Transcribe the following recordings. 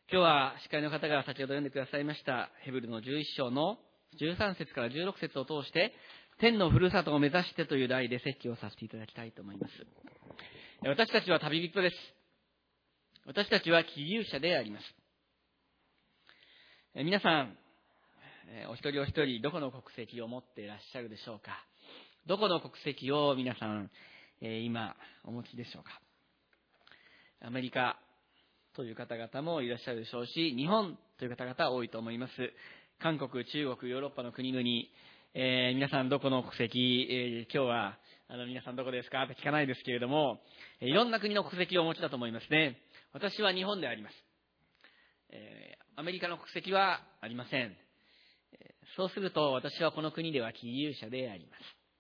今日は司会の方が先ほど読んでくださいましたヘブルの11章の13節から16節を通して天のふるさとを目指してという題で説教をさせていただきたいと思います。私たちは旅人です。私たちは寄居者であります。皆さん、お一人お一人どこの国籍を持っていらっしゃるでしょうか。どこの国籍を皆さん、今お持ちでしょうか。アメリカという方々もいらっしゃるでしょうし、日本という方々は多いと思います。韓国、中国、ヨーロッパの国々、皆さんどこの国籍、今日は皆さんどこですかって聞かないですけれども、いろんな国の国籍をお持ちだと思いますね。私は日本であります。アメリカの国籍はありません。そうすると私はこの国では寄居者であります。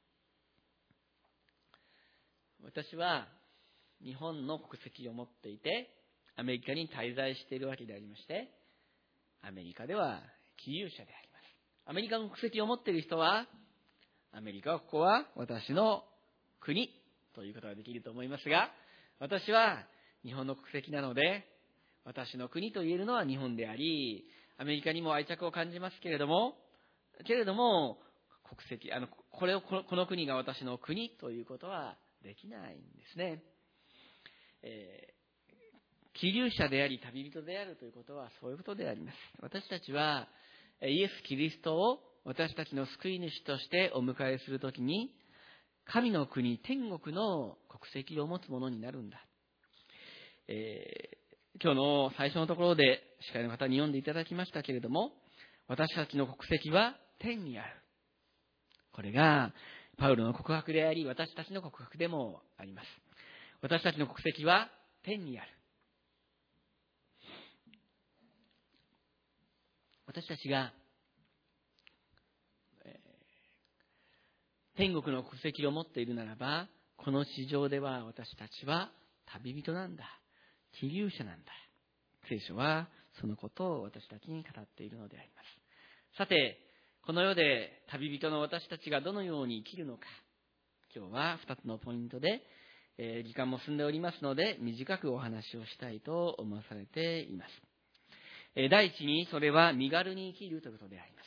私は日本の国籍を持っていてアメリカに滞在しているわけでありまして、アメリカでは寄居者であります。アメリカの国籍を持っている人は、アメリカはここは私の国ということができると思いますが、私は日本の国籍なので、私の国と言えるのは日本であり、アメリカにも愛着を感じますけれども、国籍、この国が私の国ということはできないんですね。寄居者であり旅人であるということはそういうことであります。私たちはイエス・キリストを私たちの救い主としてお迎えするときに、神の国、天国の国籍を持つものになるんだ。今日の最初のところで司会の方に読んでいただきましたけれども、私たちの国籍は天にある。これがパウロの告白であり、私たちの告白でもあります。私たちの国籍は天にある。私たちが天国の国籍を持っているならば、この地上では私たちは旅人なんだ、寄居者なんだ。聖書はそのことを私たちに語っているのであります。さて、この世で旅人の私たちがどのように生きるのか、今日は2つのポイントで、時間も進んでおりますので短くお話をしたいと思わされています。第一に、それは身軽に生きるということであります。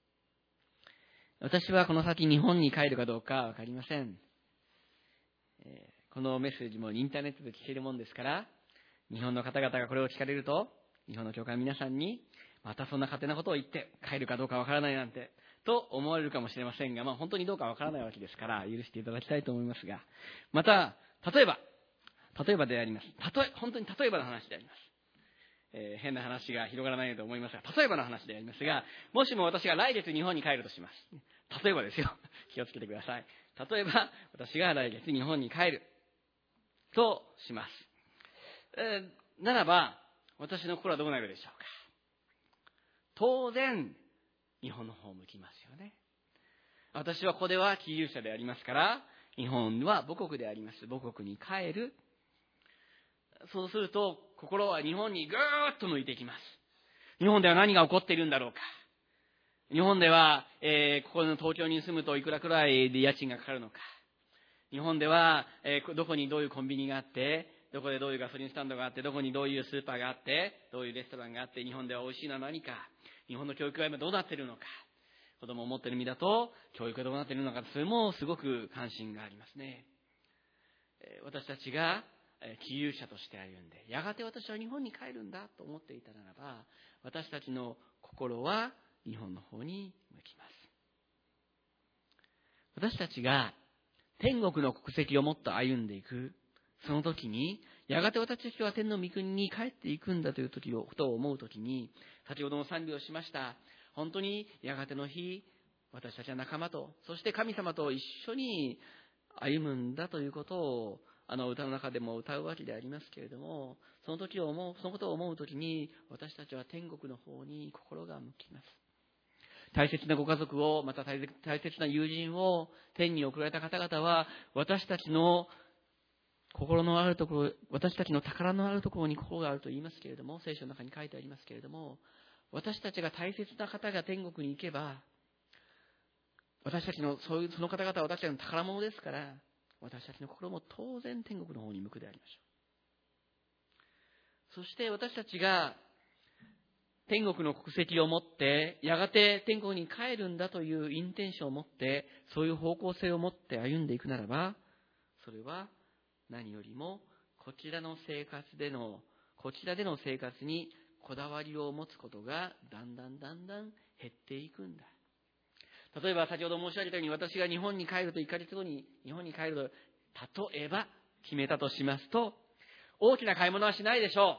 私はこの先日本に帰るかどうかわかりません。このメッセージもインターネットで聞けるもんですから、日本の方々がこれを聞かれると、日本の教会の皆さんに、またそんな勝手なことを言って帰るかどうかわからないなんて、と思われるかもしれませんが、本当にどうかわからないわけですから、許していただきたいと思いますが、また、例えばであります。本当に例えばの話であります。変な話が広がらないと思いますが、例えばの話でありますが、もしも私が来月日本に帰るとします。例えばですよ。気をつけてください。例えば、私が来月日本に帰るとします。ならば、私の心はどうなるでしょうか。当然、日本の方を向きますよね。私はここでは寄居者でありますから、日本は母国であります。母国に帰る。そうすると、心は日本にぐーっと向いていきます。日本では何が起こっているんだろうか。日本では、ここの東京に住むといくらくらいで家賃がかかるのか。日本では、どこにどういうコンビニがあって、どこでどういうガソリンスタンドがあって、どこにどういうスーパーがあって、どういうレストランがあって、日本では美味しいのは何か。日本の教育は今どうなっているのか。子供を持っている身だと、教育がどうなっているのか、それもすごく関心がありますね。私たちが寄居者として歩んで、やがて私は日本に帰るんだと思っていたならば、私たちの心は日本の方に向きます。私たちが天国の国籍をもっと歩んでいく、その時に、やがて私たちは天の御国に帰っていくんだということを思う時に、先ほども賛美をしました。本当にやがての日、私たちは仲間と、そして神様と一緒に歩むんだということを、歌の中でも歌うわけでありますけれども、そのことを思うときに、私たちは天国の方に心が向きます。大切なご家族を、また大切な友人を天に送られた方々は、私たちの心のあるところ、私たちの宝のあるところに心があると言いますけれども、聖書の中に書いてありますけれども、私たちが大切な方が天国に行けば、私たちのその方々は私たちの宝物ですから、私たちの心も当然天国の方に向くでありましょう。そして私たちが天国の国籍を持って、やがて天国に帰るんだというインテンションを持って、そういう方向性を持って歩んでいくならば、それは何よりもこちらでの生活にこだわりを持つことがだんだん減っていくんだ。例えば先ほど申し上げたように、私が日本に帰ると1ヶ月後に日本に帰ると、例えば決めたとしますと、大きな買い物はしないでしょう。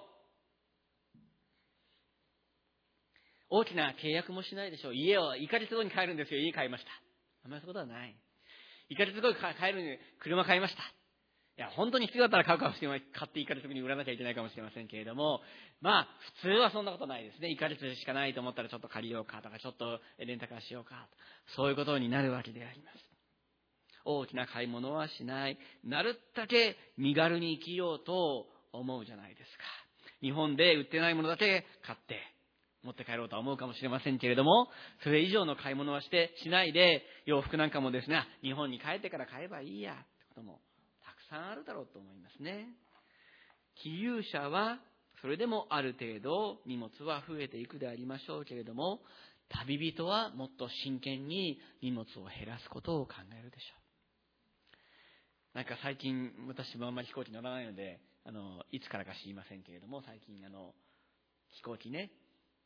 大きな契約もしないでしょう。家を1ヶ月後に帰るんですよ。家買いました。あんまりそういうことはない。1ヶ月後に帰るのに車買いました。いや、本当に必要だったら買うかもしれない。買って1ヶ月後に売らなきゃいけないかもしれませんけれども、普通はそんなことないですね。1ヶ月しかないと思ったらちょっと借りようかとか、ちょっとレンタカーしようかと。そういうことになるわけであります。大きな買い物はしない。なるだけ身軽に生きようと思うじゃないですか。日本で売ってないものだけ買って持って帰ろうとは思うかもしれませんけれども、それ以上の買い物はしないで、洋服なんかもですね、日本に帰ってから買えばいいやってこともたくさんあるだろうと思いますね。寄遊者はそれでもある程度荷物は増えていくでありましょうけれども、旅人はもっと真剣に荷物を減らすことを考えるでしょう。なんか最近、私もあんまり飛行機乗らないので、いつからか知りませんけれども、最近飛行機ね、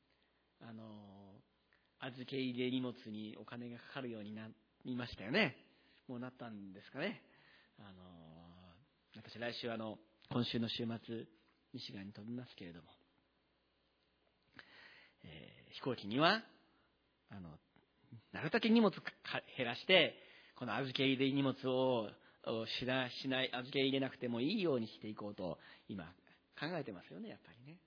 預け入れ荷物にお金がかかるようになりましたよね。もうなったんですかね。私来週今週の週末ミシガンに飛びますけれども、飛行機にはなるだけ荷物減らして、この預け入れ荷物をしない預け入れなくてもいいようにしていこうと今考えてますよね、やっぱりね。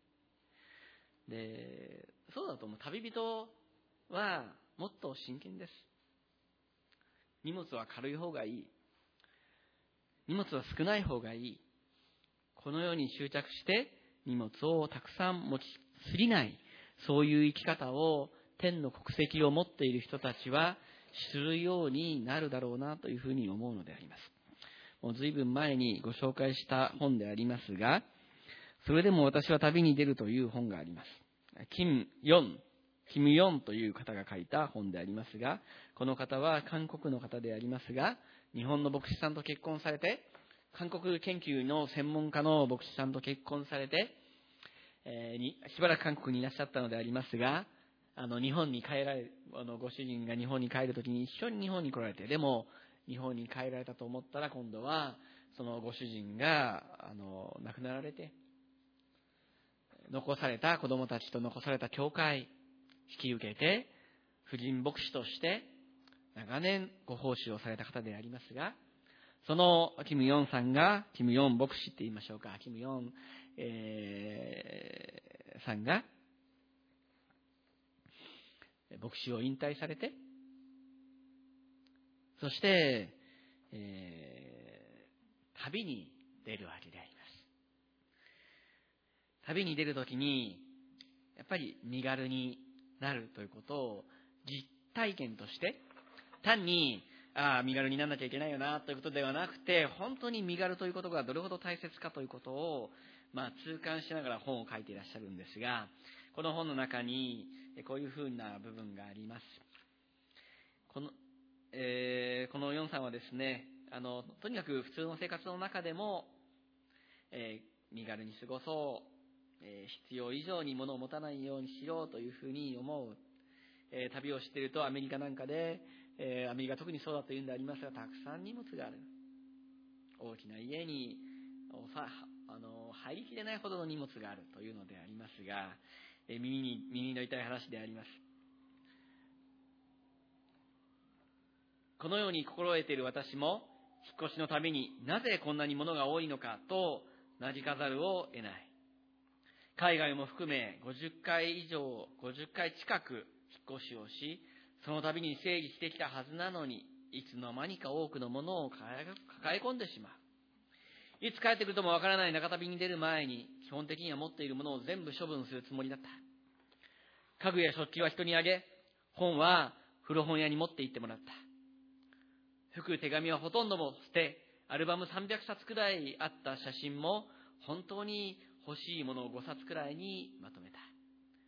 で、そうだと思う。旅人はもっと真剣です。荷物は軽い方がいい。荷物は少ない方がいい。このように執着して荷物をたくさん持ちすぎない、そういう生き方を天の国籍を持っている人たちはするようになるだろうなというふうに思うのであります。もう随分前にご紹介した本でありますが、それでも私は旅に出るという本があります。キム・ヨンという方が書いた本でありますが、この方は韓国の方でありますが、日本の牧師さんと結婚されて、韓国研究の専門家の牧師さんと結婚されて、しばらく韓国にいらっしゃったのでありますが、日本に帰られ、ご主人が日本に帰るときに一緒に日本に来られて、でも日本に帰られたと思ったら、今度はそのご主人が亡くなられて、残された子供たちと残された教会引き受けて、婦人牧師として長年ご奉仕をされた方でありますが、そのキム・ヨンさんが、キム・ヨン牧師って言いましょうか、キム・ヨン、さんが牧師を引退されて、そして、旅に出るわけであります。旅に出るときにやっぱり身軽になるということを実体験として、単に身軽にならなきゃいけないよなということではなくて、本当に身軽ということがどれほど大切かということを痛感しながら本を書いていらっしゃるんですが、この本の中にこういうふうな部分があります。このヨンさんはですね、とにかく普通の生活の中でも、身軽に過ごそう、必要以上に物を持たないようにしようというふうに思う。旅をしているとアメリカなんかで、アメリカ特にそうだというんでありますが、たくさん荷物がある。大きな家に入りきれないほどの荷物があるというのでありますが、耳の痛い話であります。このように心得ている私も、引っ越しのたびになぜこんなに物が多いのかと嘆かざるを得ない。海外も含め50回近く引っ越しをし、その度に整理してきたはずなのに、いつの間にか多くのものを抱え込んでしまう。いつ帰ってくるともわからない長旅に出る前に、基本的には持っているものを全部処分するつもりだった。家具や食器は人にあげ、本は古本屋に持って行ってもらった。服、手紙はほとんども捨て、アルバム300冊くらいあった写真も本当に欲しいものを5冊くらいにまとめた。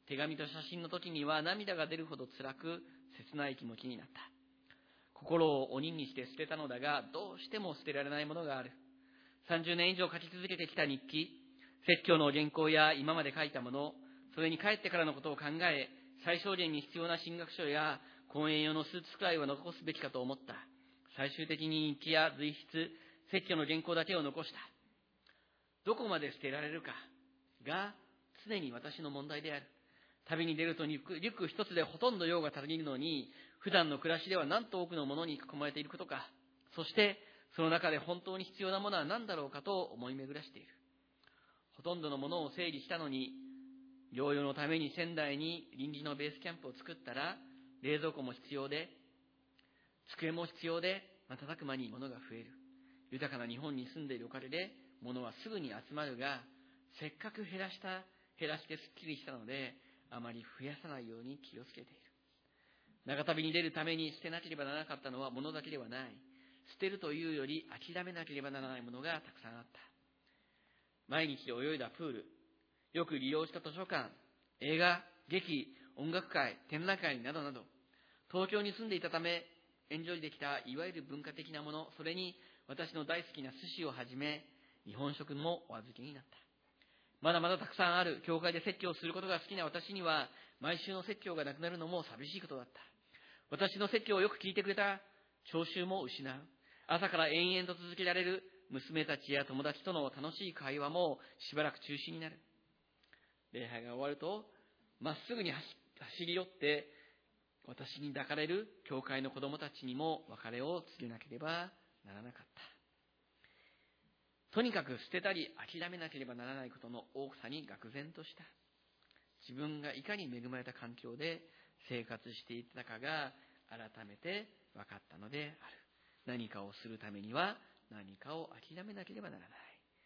手紙と写真の時には涙が出るほど辛く切ない気持ちになった。心を鬼にして捨てたのだが、どうしても捨てられないものがある。30年以上書き続けてきた日記、説教の原稿や今まで書いたもの、それに帰ってからのことを考え、最小限に必要な進学書や講演用のスーツくらいは残すべきかと思った。最終的に日記や随筆、説教の原稿だけを残した。どこまで捨てられるかが常に私の問題である。旅に出るとリュック一つでほとんど用が足りるのに、普段の暮らしではなんと多くのものに囲まれていることか。そしてその中で本当に必要なものは何だろうかと思い巡らしている。ほとんどのものを整理したのに、療養のために仙台に臨時のベースキャンプを作ったら、冷蔵庫も必要で、机も必要で、瞬く間に物が増える。豊かな日本に住んでいるおかげで、物はすぐに集まるが、せっかく減らしてすっきりしたので、あまり増やさないように気をつけている。長旅に出るために捨てなければならなかったのは物だけではない。捨てるというより諦めなければならないものがたくさんあった。毎日で泳いだプール、よく利用した図書館、映画、劇、音楽会、展覧会などなど、東京に住んでいたためエンジョイできたいわゆる文化的なもの、それに私の大好きな寿司をはじめ、日本食もお預けになった。まだまだたくさんある。教会で説教をすることが好きな私には、毎週の説教がなくなるのも寂しいことだった。私の説教をよく聞いてくれた聴衆も失う。朝から延々と続けられる娘たちや友達との楽しい会話もしばらく中止になる。礼拝が終わると、まっすぐに走り寄って、私に抱かれる教会の子供たちにも別れを告げなければならなかった。とにかく捨てたり諦めなければならないことの多さに愕然とした。自分がいかに恵まれた環境で生活していたかが改めて分かったのである。何かをするためには何かを諦めなければならない。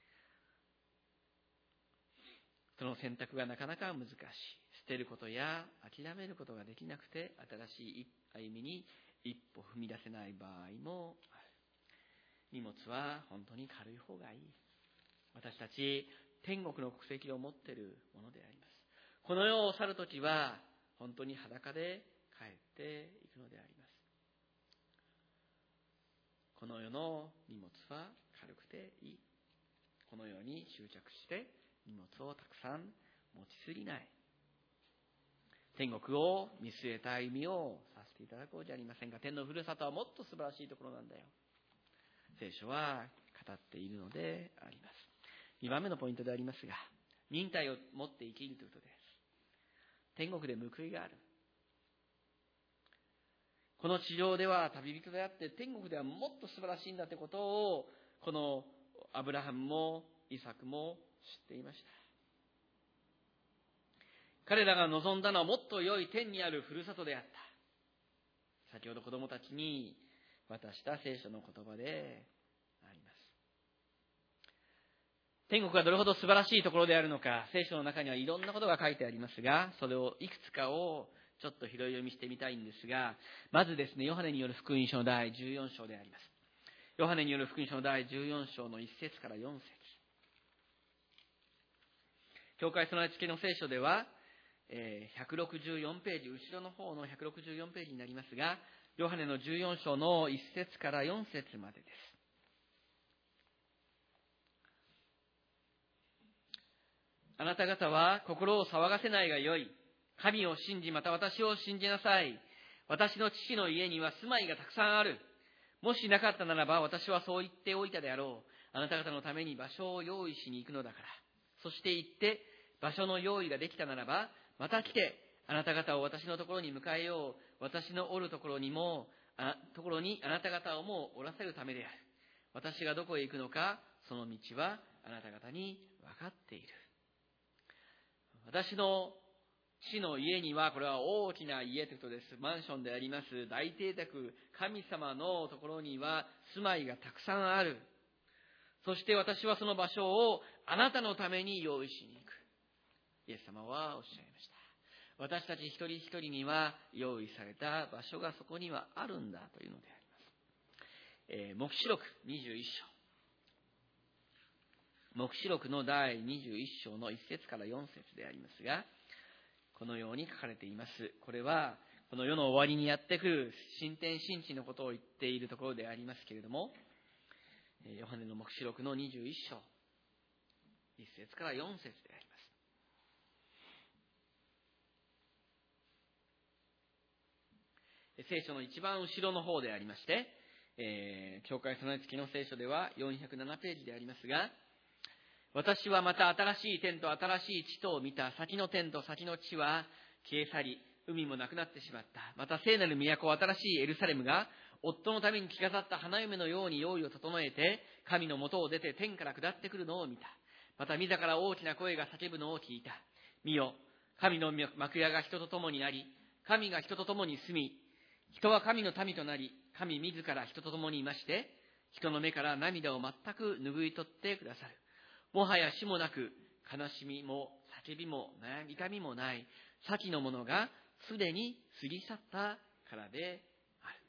その選択がなかなか難しい。捨てることや諦めることができなくて、新しい歩みに一歩踏み出せない場合もある。荷物は本当に軽い方がいい。私たち天国の国籍を持っているものであります。この世を去るときは本当に裸で帰っていくのであります。この世の荷物は軽くていい。この世に執着して荷物をたくさん持ちすぎない。天国を見据えた歩みをさせていただこうじゃありませんか。天のふるさとはもっと素晴らしいところなんだよ。聖書は語っているのであります。2番目のポイントでありますが、忍耐を持って生きるということです。天国で報いがある。この地上では旅人であって、天国ではもっと素晴らしいんだということを、このアブラハムもイサクも知っていました。彼らが望んだのはもっと良い天にあるふるさとであった。先ほど子供たちに渡した聖書の言葉であります。天国がどれほど素晴らしいところであるのか、聖書の中にはいろんなことが書いてありますが、それをいくつかをちょっと拾い読みしてみたいんですが、まずですね、ヨハネによる福音書の第14章であります。ヨハネによる福音書の第14章の1節から4節。教会備え付けの聖書では、164ページ、後ろの方の164ページになりますが、ヨハネの14章の1節から4節までです。あなた方は心を騒がせないがよい。神を信じ、また私を信じなさい。私の父の家には住まいがたくさんある。もしなかったならば私はそう言っておいたであろう。あなた方のために場所を用意しに行くのだから。そして行って場所の用意ができたならば、また来てあなた方を私のところに迎えよう。私のおるところにあなた方をもおらせるためである。私がどこへ行くのか、その道はあなた方に分かっている。私の父の家には、これは大きな家ということです。マンションであります。大邸宅、神様のところには住まいがたくさんある。そして私はその場所をあなたのために用意しに行く。イエス様はおっしゃいました。私たち一人一人には用意された場所がそこにはあるんだというのであります。黙示録21章。黙示録の第21章の1節から4節でありますが、 このように書かれています。これはこの世の終わりにやってくる新天新地のことを言っているところでありますけれども、ヨハネの黙示録の21章1節から4節であります。聖書の一番後ろの方でありまして、教会備え付きの聖書では407ページでありますが、私はまた新しい天と新しい地とを見た。先の天と先の地は消え去り、海もなくなってしまった。また聖なる都、新しいエルサレムが夫のために着飾った花嫁のように用意を整えて、神の元を出て天から下ってくるのを見た。また御座から大きな声が叫ぶのを聞いた。見よ、神の幕屋が人と共になり、神が人と共に住み、人は神の民となり、神自ら人と共にいまして、人の目から涙を全く拭い取ってくださる。もはや死もなく、悲しみも叫びも痛みもない、先のものがすでに過ぎ去ったからである。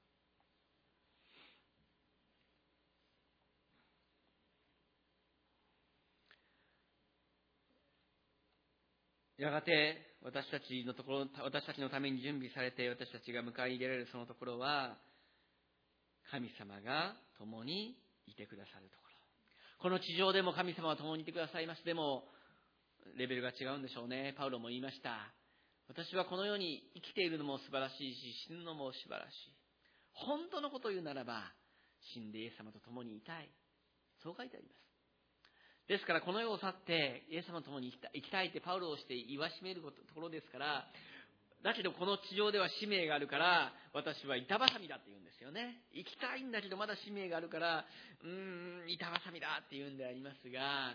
やがて私たちのために準備されて、私たちが迎え入れられるそのところは、神様が共にいてくださるところ。この地上でも神様は共にいてくださいます。でもレベルが違うんでしょうね。パウロも言いました。私はこの世に生きているのも素晴らしいし、死ぬのも素晴らしい。本当のことを言うならば、死んでイエス様と共にいたい。そう書いてあります。ですからこの世を去ってイエス様と共に生きたいってパウロをして言わしめるところですから、だけどこの地上では使命があるから、私は板挟みだって言うんですよね。生きたいんだけどまだ使命があるから、板挟みだって言うんでありますが、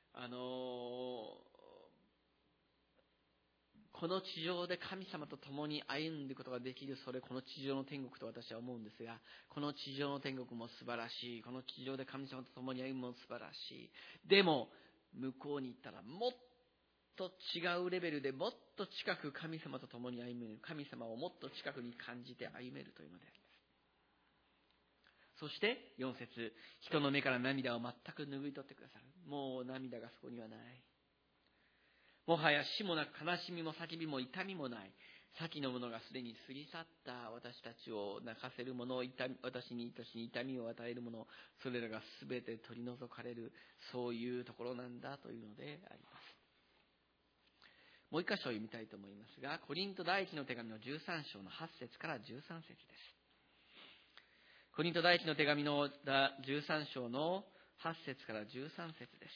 この地上で神様と共に歩んでいくことができる、この地上の天国と私は思うんですが、この地上の天国も素晴らしい。この地上で神様と共に歩むも素晴らしい。でも、向こうに行ったらもっと違うレベルでもっと近く神様と共に歩める。神様をもっと近くに感じて歩めるというのであります。そして4節、人の目から涙を全く拭い取ってくださる。もう涙がそこにはない。もはや死もなく、悲しみも叫びも痛みもない。先のものがすでに過ぎ去った。私たちを泣かせるもの、私に痛みを与えるもの、それらがすべて取り除かれる、そういうところなんだというのであります。もう一箇所読みたいと思いますが、コリント第一の手紙の13章の8節から13節です。コリント第一の手紙の13章の8節から13節です。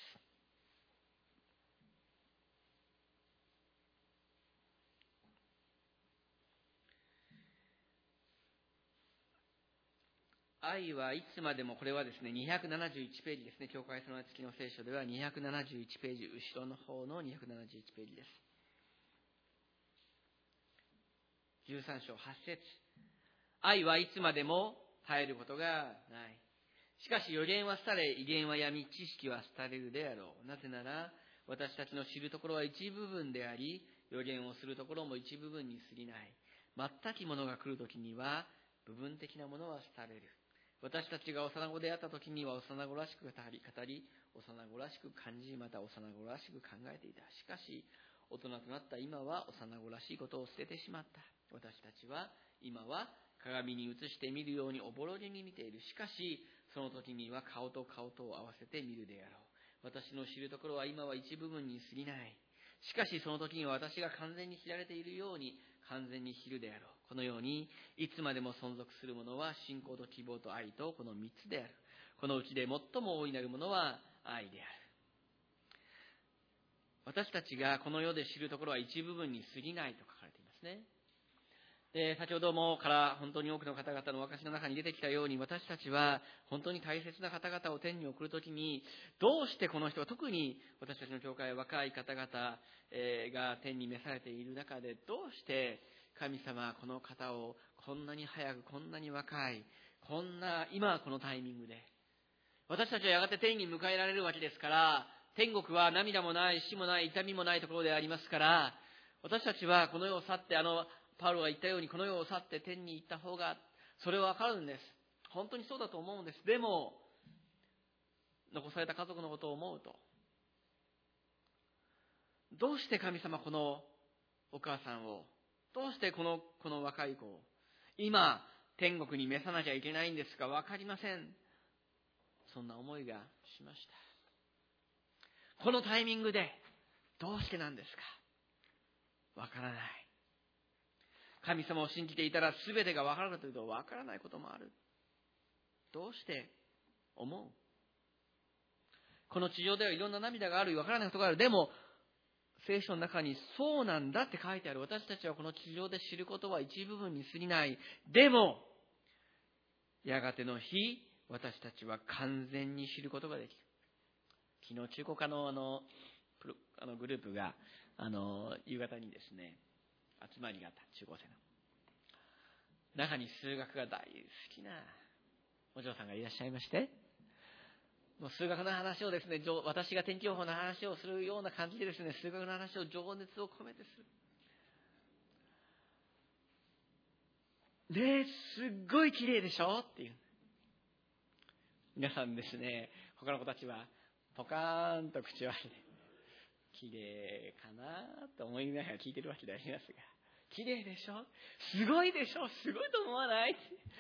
愛はいつまでも、これはですね、271ページですね。教会備え付きの聖書では271ページ、後ろの方の271ページです。13章8節。愛はいつまでも絶えることがない。しかし予言は廃れ、異言は闇、知識は廃れるであろう。なぜなら、私たちの知るところは一部分であり、予言をするところも一部分に過ぎない。全きものが来るときには、部分的なものは廃れる。私たちが幼子であったときには幼子らしく語り、幼子らしく感じ、また幼子らしく考えていた。しかし、大人となった今は幼子らしいことを捨ててしまった。私たちは今は鏡に映して見るようにおぼろげに見ている。しかし、その時には顔と顔とを合わせて見るであろう。私の知るところは今は一部分に過ぎない。しかしその時には私が完全に知られているように完全に知るであろう。このようにいつまでも存続するものは信仰と希望と愛とこの3つである。このうちで最も大いなるものは愛である。私たちがこの世で知るところは一部分に過ぎないと書かれていますね。で、先ほどもから本当に多くの方々の証の中に出てきたように、私たちは本当に大切な方々を天に送るときに、どうしてこの人は、特に私たちの教会は若い方々が天に召されている中で、どうして神様はこの方をこんなに早く、こんなに若い、今このタイミングで、私たちはやがて天に迎えられるわけですから、天国は涙もない、死もない、痛みもないところでありますから、私たちはこの世を去って、パウロが言ったようにこの世を去って天に行った方が、それはわかるんです。本当にそうだと思うんです。でも、残された家族のことを思うと、どうして神様このお母さんを、どうしてこの若い子を、今、天国に召さなきゃいけないんですか、わかりません。そんな思いがしました。このタイミングで、どうしてなんですか、わからない。神様を信じていたら全てがわかるかというとわからないこともある。どうして思う？この地上ではいろんな涙がある、わからないことがある。でも、聖書の中にそうなんだって書いてある。私たちはこの地上で知ることは一部分に過ぎない。でも、やがての日、私たちは完全に知ることができる。昨日中古科のグループが夕方にですね、集まりがあった。中高生の中に数学が大好きなお嬢さんがいらっしゃいまして、もう数学の話をですね、私が天気予報の話をするような感じでですね、数学の話を情熱を込めてする。ねえ、すっごい綺麗でしょっていう。皆さんですね、他の子たちはポカーンと口を開けて、綺麗かなと思いながら聞いてるわけでありますが、綺麗でしょ、すごいでしょ、すごいと思わない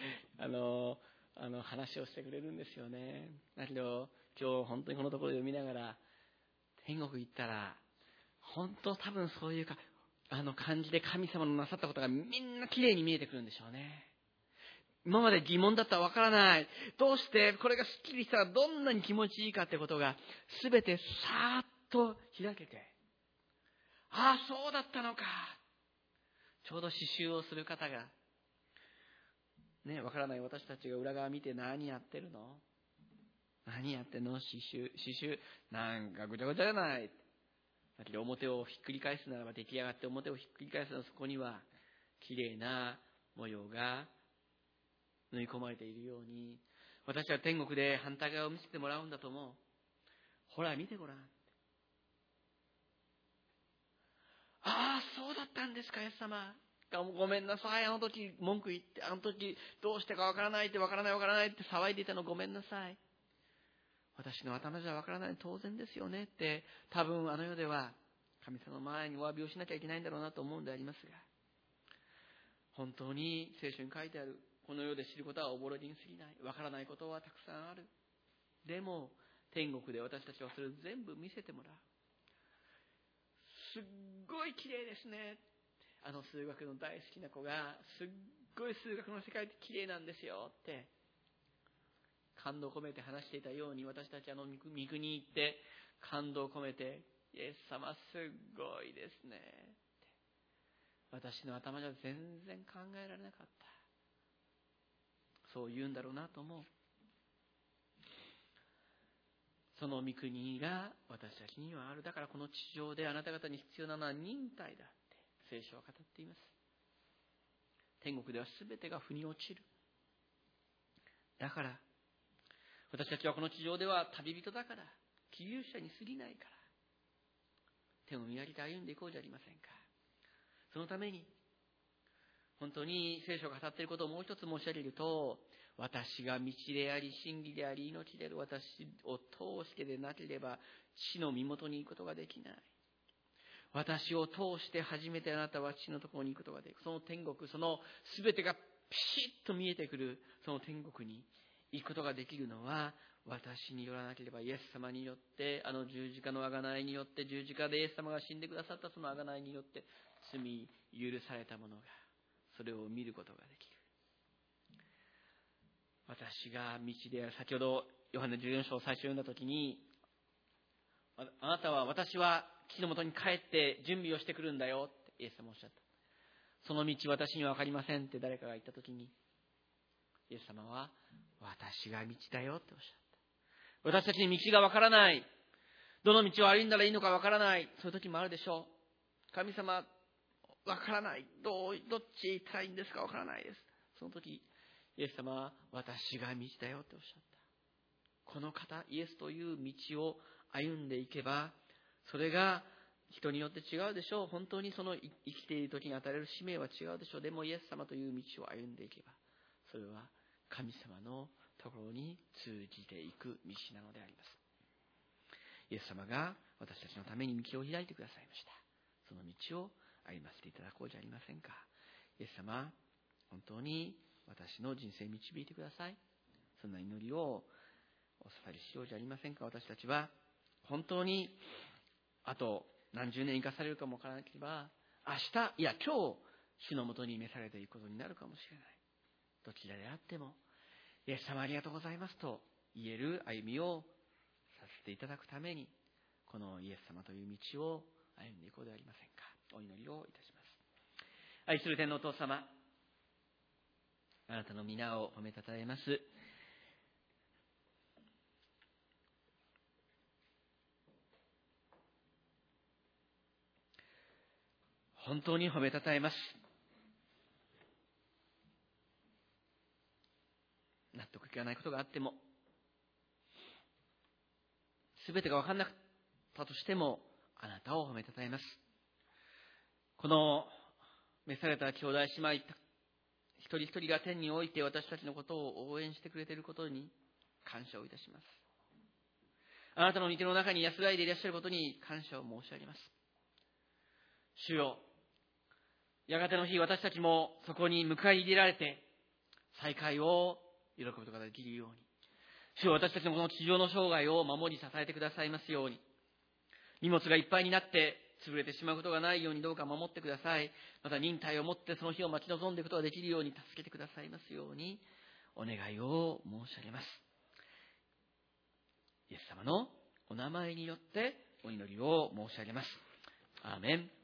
話をしてくれるんですよね。だけど今日本当にこのところで読みながら、天国行ったら本当多分そういう感じで神様のなさったことがみんな綺麗に見えてくるんでしょうね。今まで疑問だったらわからない。どうしてこれがスッキリしたらどんなに気持ちいいかってことが全てさーっと開けて、ああそうだったのか。ちょうど刺繍をする方がね、わからない私たちが裏側見て、何やってるの、何やってんの、刺繍なんかぐちゃぐちゃじゃない。だけど表をひっくり返すならば、出来上がって表をひっくり返すなら、そこには綺麗な模様が縫い込まれているように、私は天国で反対側を見せてもらうんだと思う。ほら見てごらん。ああそうだったんですか、イエス様、ごめんなさい、あの時文句言って、あの時どうしてかわからないって騒いでいたのごめんなさい。私の頭じゃわからない、当然ですよねって、多分あの世では神様の前にお詫びをしなきゃいけないんだろうなと思うんでありますが、本当に聖書に書いてある、この世で知ることはおぼろげに過ぎない、わからないことはたくさんある。でも天国で私たちはそれを全部見せてもらう。すっごい綺麗ですね、数学の大好きな子がすっごい数学の世界って綺麗なんですよって感動を込めて話していたように、私たち御国に行って感動を込めて、イエス様すっごいですねって、私の頭じゃ全然考えられなかった、そう言うんだろうなと思う。その御国が私たちにはある。だからこの地上であなた方に必要なのは忍耐だって聖書は語っています。天国では全てが腑に落ちる。だから私たちはこの地上では旅人だから、寄居者に過ぎないから、天を見上げて歩んでいこうじゃありませんか。そのために本当に聖書が語っていることをもう一つ申し上げると、私が道であり真理であり命である私を通してでなければ父の身元に行くことができない。私を通して初めてあなたは父のところに行くことができる。その天国、その全てがピシッと見えてくるその天国に行くことができるのは、私によらなければ、イエス様によって、十字架の贖いによって、十字架でイエス様が死んでくださったその贖いによって罪許された者がそれを見ることができる。私が道である。先ほどヨハネ14章を最初読んだときに、私は父のもとに帰って準備をしてくるんだよってイエス様おっしゃった。その道私には分かりませんって誰かが言ったときに、イエス様は私が道だよっておっしゃった。私たちに道が分からない、どの道を歩んだらいいのか分からない、そういう時もあるでしょう。神様分からない、どっちへ行ったらいいんですか分からないです。その時イエス様は私が道だよっておっしゃった。この方イエスという道を歩んでいけば、それが人によって違うでしょう。本当にその生きている時に与えられる使命は違うでしょう。でもイエス様という道を歩んでいけば、それは神様のところに通じていく道なのであります。イエス様が私たちのために道を開いてくださいました。その道を歩ませていただこうじゃありませんか。イエス様、本当に私の人生導いてください。そんな祈りをお捧げしようじゃありませんか。私たちは本当にあと何十年生かされるかもわからなければ、明日、いや今日、主のもとに召されていくことになるかもしれない。どちらであっても、イエス様ありがとうございますと言える歩みをさせていただくために、このイエス様という道を歩んでいこうではありませんか。お祈りをいたします。愛する天のお父様、あなたの皆を褒めたたえます。本当に褒めたたえます。納得いかないことがあっても、すべてが分からなかったとしても、あなたを褒めたたえます。この召された兄弟姉妹一人一人が天において私たちのことを応援してくれていることに感謝をいたします。あなたの御手の中に安らいでいらっしゃることに感謝を申し上げます。主よ、やがての日私たちもそこに迎え入れられて再会を喜ぶことができるように、主よ、私たちのこの地上の生涯を守り支えてくださいますように、荷物がいっぱいになって潰れてしまうことがないようにどうか守ってください。また忍耐を持ってその日を待ち望んでいくことができるように助けてくださいますようにお願いを申し上げます。イエス様のお名前によってお祈りを申し上げます。アーメン。